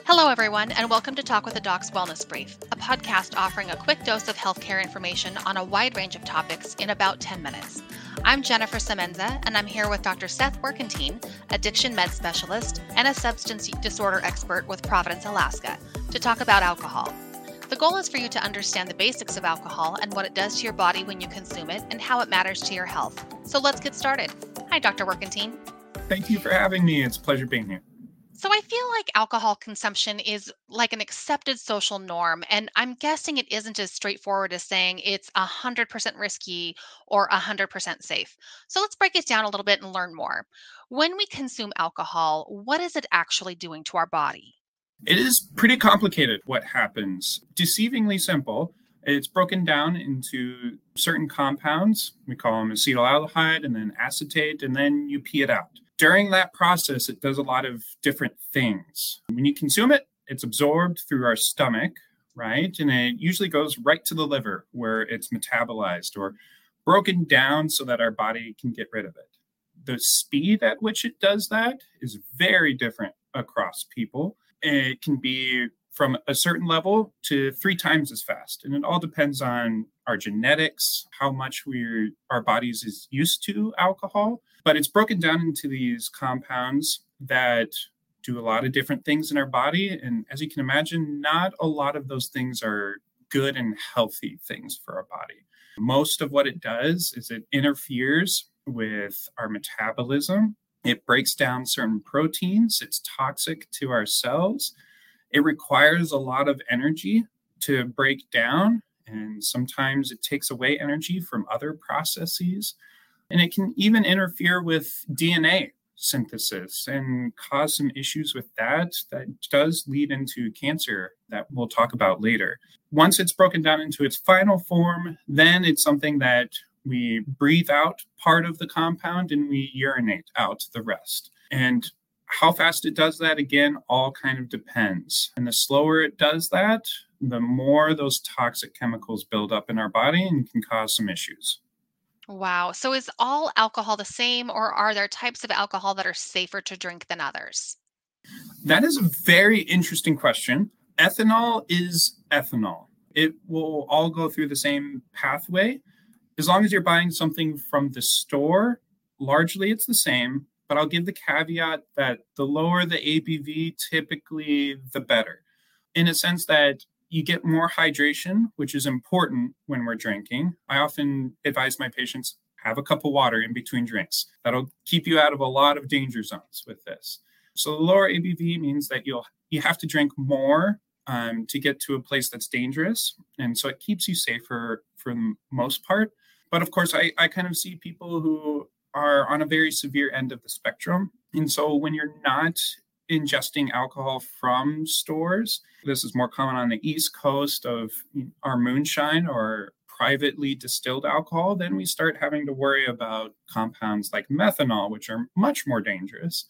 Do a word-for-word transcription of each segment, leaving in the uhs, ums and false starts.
Hello, everyone, and welcome to Talk with a Doc's Wellness Brief, a podcast offering a quick dose of healthcare information on a wide range of topics in about ten minutes. I'm Jennifer Semenza, and I'm here with Doctor Seth Werkentine, addiction med specialist and a substance disorder expert with Providence, Alaska, to talk about alcohol. The goal is for you to understand the basics of alcohol and what it does to your body when you consume it and how it matters to your health. So let's get started. Hi, Doctor Werkentine. Thank you for having me. It's a pleasure being here. So I feel like alcohol consumption is like an accepted social norm, and I'm guessing it isn't as straightforward as saying it's one hundred percent risky or one hundred percent safe. So let's break it down a little bit and learn more. When we consume alcohol, what is it actually doing to our body? It is pretty complicated what happens. Deceivingly simple. It's broken down into certain compounds. We call them acetaldehyde and then acetate, and then you pee it out. During that process, it does a lot of different things. When you consume it, it's absorbed through our stomach, right? And it usually goes right to the liver where it's metabolized or broken down so that our body can get rid of it. The speed at which it does that is very different across people. It can be from a certain level to three times as fast. And it all depends on our genetics, how much we're, our bodies is used to alcohol. But it's broken down into these compounds that do a lot of different things in our body. And as you can imagine, not a lot of those things are good and healthy things for our body. Most of what it does is it interferes with our metabolism. It breaks down certain proteins. It's toxic to our cells. It requires a lot of energy to break down, and sometimes it takes away energy from other processes. And it can even interfere with D N A synthesis and cause some issues with that. That does lead into cancer that we'll talk about later. Once it's broken down into its final form, then it's something that we breathe out part of the compound and we urinate out the rest. And how fast it does that, again, all kind of depends. And the slower it does that, the more those toxic chemicals build up in our body and can cause some issues. Wow. So is all alcohol the same, or are there types of alcohol that are safer to drink than others? That is a very interesting question. Ethanol is ethanol. It will all go through the same pathway. As long as you're buying something from the store, largely it's the same. But I'll give the caveat that the lower the A B V, typically the better, in a sense that you get more hydration, which is important when we're drinking. I often advise my patients, have a cup of water in between drinks. That'll keep you out of a lot of danger zones with this. So the lower A B V means that you'll you have to drink more um, to get to a place that's dangerous. And so it keeps you safer for the most part. But of course, I, I kind of see people who are on a very severe end of the spectrum. And so when you're not ingesting alcohol from stores, this is more common on the East Coast of our moonshine or privately distilled alcohol, then we start having to worry about compounds like methanol, which are much more dangerous,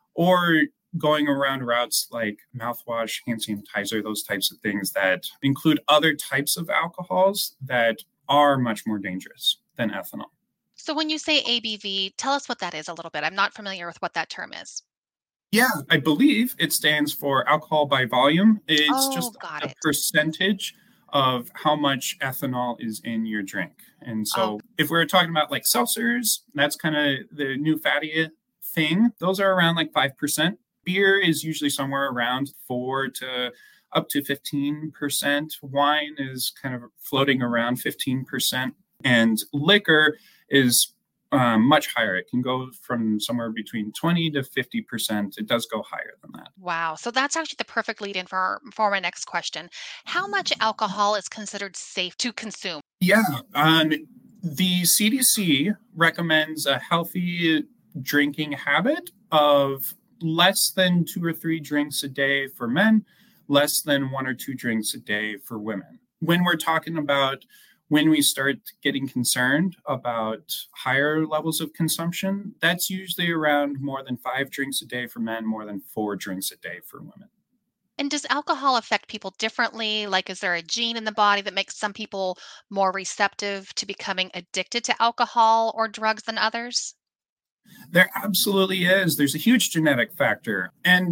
or going around routes like mouthwash, hand sanitizer, those types of things that include other types of alcohols that are much more dangerous than ethanol. So when you say A B V, tell us what that is a little bit. I'm not familiar with what that term is. Yeah, I believe it stands for alcohol by volume. It's Oh, just got a it. percentage of how much ethanol is in your drink. And Oh, so if we're talking about like seltzers, that's kind of the new fatty thing. Those are around like five percent. Beer is usually somewhere around four to up to fifteen percent. Wine is kind of floating around fifteen percent. And liquor is um, much higher. It can go from somewhere between twenty to fifty percent. It does go higher than that. wow. So that's actually the perfect lead in for, for my next question. How much alcohol is considered safe to consume? Yeah. Um, the C D C recommends a healthy drinking habit of less than two or three drinks a day for men, less than one or two drinks a day for women. When we're talking about when we start getting concerned about higher levels of consumption, that's usually around more than five drinks a day for men, more than four drinks a day for women. And does alcohol affect people differently? Like, is there a gene in the body that makes some people more receptive to becoming addicted to alcohol or drugs than others? There absolutely is. There's a huge genetic factor. And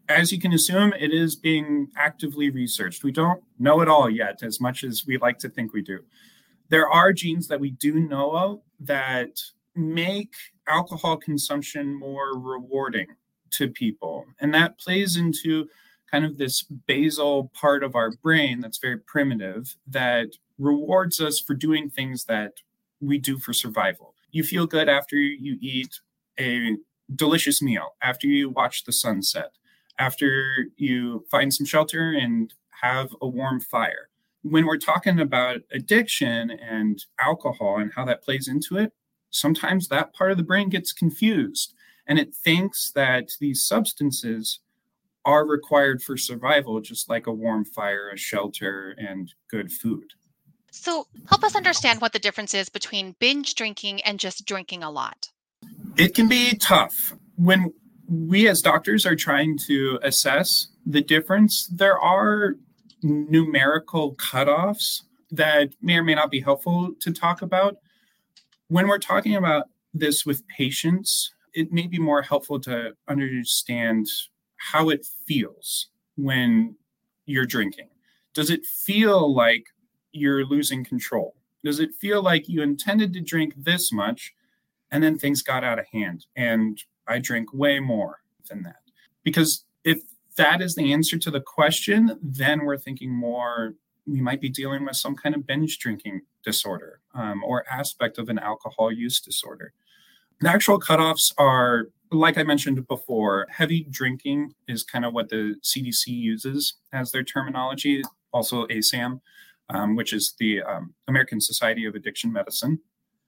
As you can assume, it is being actively researched. We don't know it all yet, as much as we like to think we do. There are genes that we do know of that make alcohol consumption more rewarding to people. And that plays into kind of this basal part of our brain that's very primitive that rewards us for doing things that we do for survival. You feel good after you eat a delicious meal, after you watch the sunset, after you find some shelter and have a warm fire. When we're talking about addiction and alcohol and how that plays into it, sometimes that part of the brain gets confused and it thinks that these substances are required for survival, just like a warm fire, a shelter, and good food. So help us understand what the difference is between binge drinking and just drinking a lot. It can be tough. When we as doctors are trying to assess the difference, there are numerical cutoffs that may or may not be helpful to talk about. When we're talking about this with patients, it may be more helpful to understand how it feels when you're drinking. Does it feel like you're losing control? Does it feel like you intended to drink this much and then things got out of hand and I drink way more than that? Because if that is the answer to the question, then we're thinking more, we might be dealing with some kind of binge drinking disorder um, or aspect of an alcohol use disorder. The actual cutoffs are, like I mentioned before, heavy drinking is kind of what the C D C uses as their terminology, also A S A M, um, which is the um, American Society of Addiction Medicine,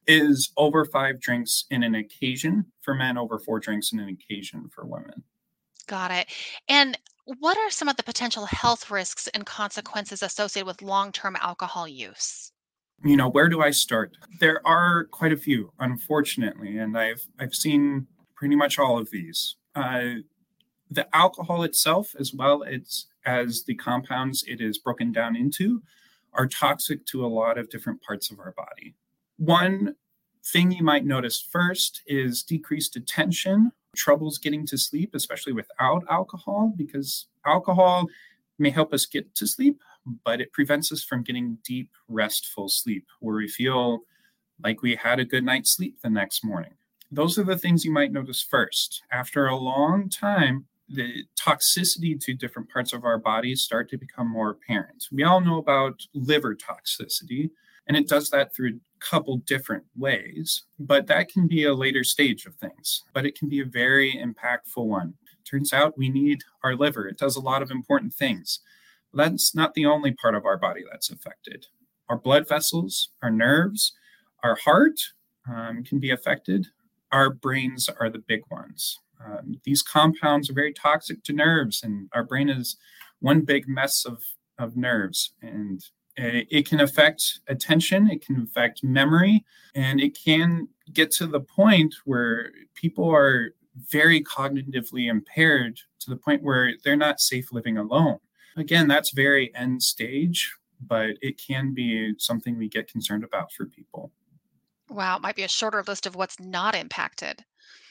is over five drinks in an occasion for men, over four drinks in an occasion for women. Got it. And what are some of the potential health risks and consequences associated with long-term alcohol use? You know, where do I start? There are quite a few, unfortunately, and I've I've seen pretty much all of these. Uh, the alcohol itself, as well as, as the compounds it is broken down into, are toxic to a lot of different parts of our body. One thing you might notice first is decreased attention, troubles getting to sleep, especially without alcohol, because alcohol may help us get to sleep, but it prevents us from getting deep, restful sleep where we feel like we had a good night's sleep the next morning. Those are the things you might notice first. After a long time, the toxicity to different parts of our bodies start to become more apparent. We all know about liver toxicity, and it does that through a couple different ways, but that can be a later stage of things, but it can be a very impactful one. Turns out we need our liver. It does a lot of important things. That's not the only part of our body that's affected. Our blood vessels, our nerves, our heart um, can be affected. Our brains are the big ones. Um, these compounds are very toxic to nerves, and our brain is one big mess of, of nerves. And it, it can affect attention, it can affect memory, and it can get to the point where people are very cognitively impaired to the point where they're not safe living alone. Again, that's very end stage, but it can be something we get concerned about for people. Wow, it might be a shorter list of what's not impacted.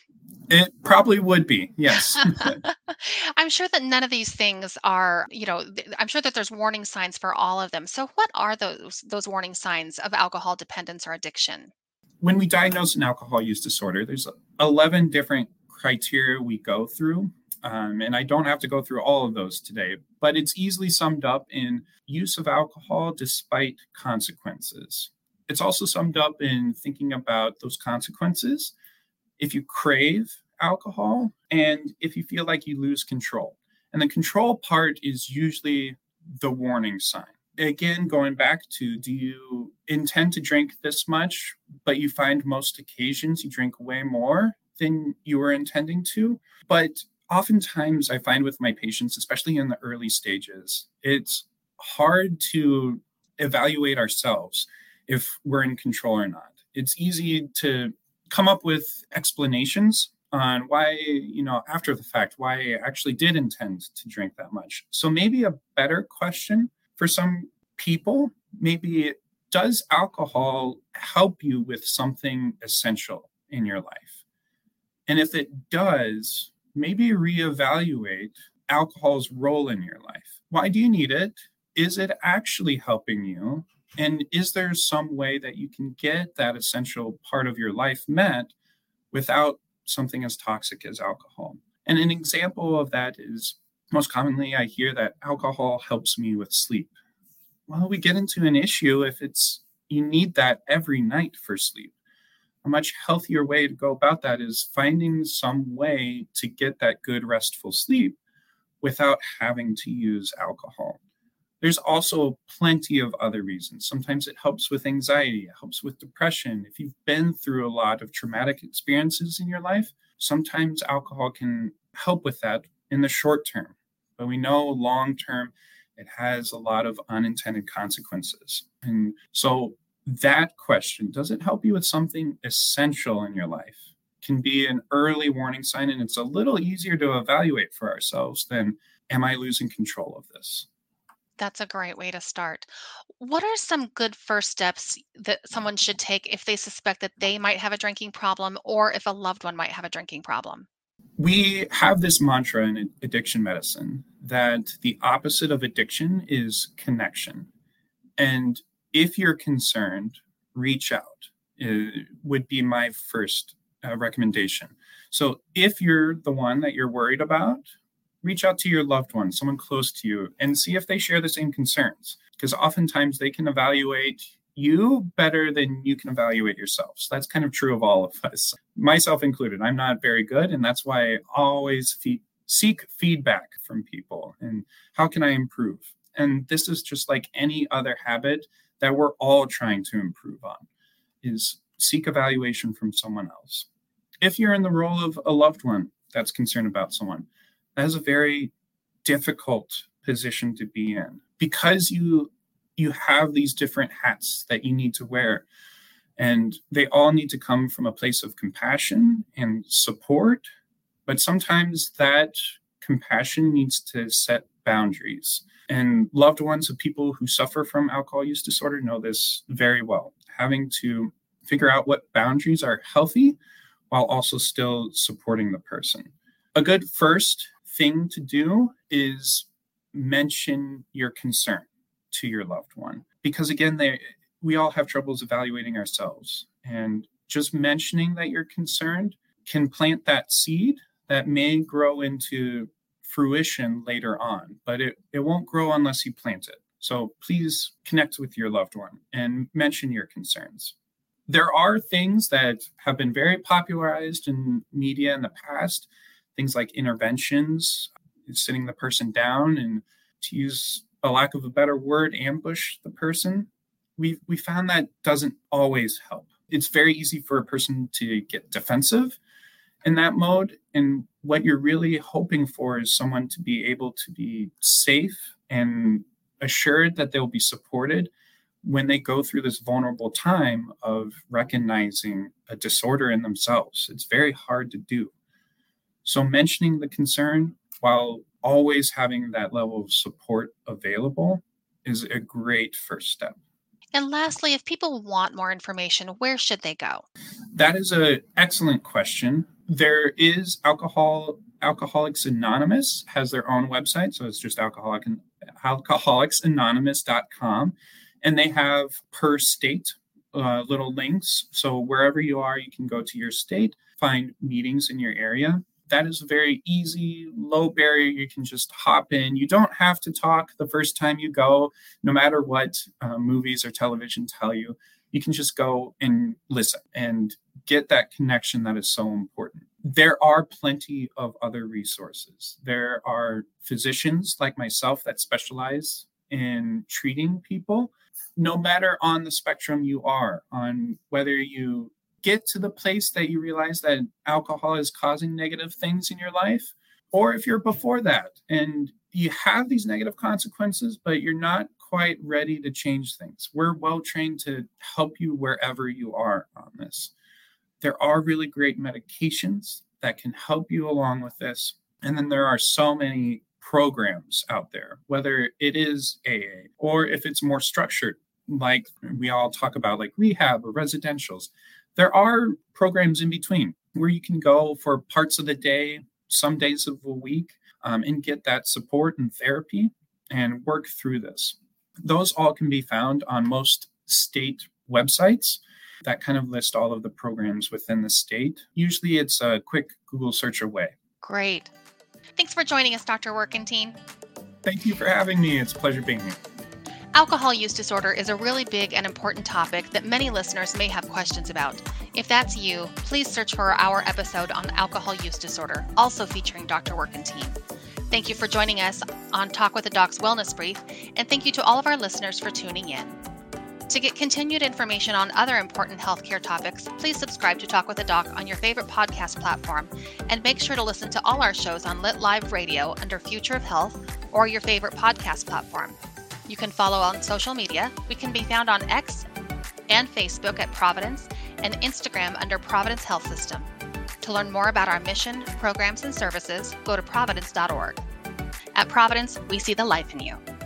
It probably would be, yes. I'm sure that none of these things are, you know, th- I'm sure that there's warning signs for all of them. So what are those those warning signs of alcohol dependence or addiction? When we diagnose an alcohol use disorder, there's eleven different criteria we go through. Um, and I don't have to go through all of those today, but it's easily summed up in use of alcohol despite consequences. It's also summed up in thinking about those consequences if you crave alcohol and if you feel like you lose control. And the control part is usually the warning sign. Again, going back to, do you intend to drink this much, but you find most occasions you drink way more than you were intending to? But oftentimes I find with my patients, especially in the early stages, it's hard to evaluate ourselves if we're in control or not. It's easy to come up with explanations on why, you know, after the fact, why I actually did intend to drink that much. So maybe a better question for some people, maybe, does alcohol help you with something essential in your life? And if it does, maybe reevaluate alcohol's role in your life. Why do you need it? Is it actually helping you? And is there some way that you can get that essential part of your life met without something as toxic as alcohol? And an example of that is, most commonly I hear that alcohol helps me with sleep. Well, we get into an issue if it's you need that every night for sleep. A much healthier way to go about that is finding some way to get that good restful sleep without having to use alcohol. There's also plenty of other reasons. Sometimes it helps with anxiety, it helps with depression. If you've been through a lot of traumatic experiences in your life, sometimes alcohol can help with that in the short term. But we know long term, it has a lot of unintended consequences. And so that question, does it help you with something essential in your life, can be an early warning sign. And it's a little easier to evaluate for ourselves than, am I losing control of this? That's a great way to start. What are some good first steps that someone should take if they suspect that they might have a drinking problem or if a loved one might have a drinking problem? We have this mantra in addiction medicine that the opposite of addiction is connection. And if you're concerned, reach out. It would be my first uh, recommendation. So if you're the one that you're worried about, reach out to your loved one, someone close to you, and see if they share the same concerns. Because oftentimes they can evaluate you better than you can evaluate yourself. So that's kind of true of all of us, myself included. I'm not very good, and that's why I always fe- seek feedback from people. And how can I improve? And this is just like any other habit that we're all trying to improve on, is seek evaluation from someone else. If you're in the role of a loved one that's concerned about someone, that is a very difficult position to be in, because you you have these different hats that you need to wear, and they all need to come from a place of compassion and support. But sometimes that compassion needs to set boundaries. And loved ones of people who suffer from alcohol use disorder know this very well, having to figure out what boundaries are healthy while also still supporting the person. A good first thing to do is mention your concern to your loved one, because again, they we all have troubles evaluating ourselves, and just mentioning that you're concerned can plant that seed that may grow into fruition later on, but it, it won't grow unless you plant it. So please connect with your loved one and mention your concerns. There are things that have been very popularized in media in the past, things like interventions, sitting the person down and, to use a lack of a better word, ambush the person. We we found that doesn't always help. It's very easy for a person to get defensive in that mode. And what you're really hoping for is someone to be able to be safe and assured that they'll be supported when they go through this vulnerable time of recognizing a disorder in themselves. It's very hard to do. So mentioning the concern while always having that level of support available is a great first step. And lastly, if people want more information, where should they go? That is an excellent question. There is alcohol Alcoholics Anonymous has their own website, so it's just alcoholic alcoholics anonymous dot com, and they have per state uh, little links. So wherever you are, you can go to your state, find meetings in your area. That is a very easy, low barrier. You can just hop in. You don't have to talk the first time you go, no matter what uh, movies or television tell you. You can just go and listen and get that connection that is so important. There are plenty of other resources. There are physicians like myself that specialize in treating people, no matter on the spectrum you are, on whether you get to the place that you realize that alcohol is causing negative things in your life, or if you're before that and you have these negative consequences, but you're not quite ready to change things. We're well trained to help you wherever you are on this. There are really great medications that can help you along with this. And then there are so many programs out there, whether it is A A or if it's more structured, like we all talk about, like rehab or residentials. There are programs in between where you can go for parts of the day, some days of a week. um, and get that support and therapy and work through this. Those all can be found on most state websites that kind of list all of the programs within the state. Usually it's a quick Google search away. Great. Thanks for joining us, Doctor Workentine. Thank you for having me. It's a pleasure being here. Alcohol use disorder is a really big and important topic that many listeners may have questions about. If that's you, please search for our episode on alcohol use disorder, also featuring Doctor Workentine. Thank you for joining us on Talk with a Doc's Wellness Brief, and thank you to all of our listeners for tuning in. To get continued information on other important healthcare topics, please subscribe to Talk with a Doc on your favorite podcast platform, and make sure to listen to all our shows on Lit Live Radio under Future of Health or your favorite podcast platform. You can follow on social media. We can be found on X and Facebook at Providence and Instagram under Providence Health System. To learn more about our mission, programs, and services, go to providence dot org. At Providence, we see the life in you.